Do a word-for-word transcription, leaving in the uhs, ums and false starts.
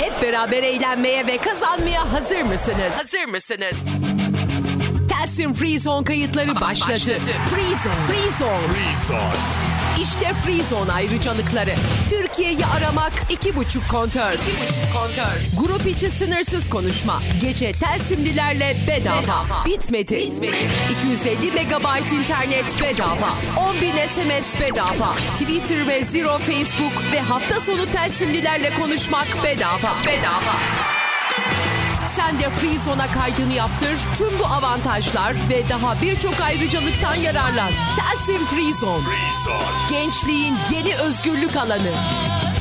Hep beraber eğlenmeye ve kazanmaya hazır mısınız? Hazır mısınız? Telsim Freezone kayıtları başladı. başladı. Freezone, Freezone. Freezone. İşte Freezone ayrıcalıkları. Türkiye'yi aramak iki buçuk kontör. İki buçuk kontör. Grup içi sınırsız konuşma. Gece Telsimlilerle bedava. bedava. Bitmedi. Bitmedi. iki yüz elli megabayt internet bedava. on bin S M S bedava. Twitter ve Zero Facebook ve hafta sonu Telsimlilerle konuşmak bedava. Bedava. Sen de Freezone'a kaydını yaptır. Tüm bu avantajlar ve daha birçok ayrıcalıktan yararlan. Telsim Freezone. Freezone. Gençliğin yeni özgürlük alanı.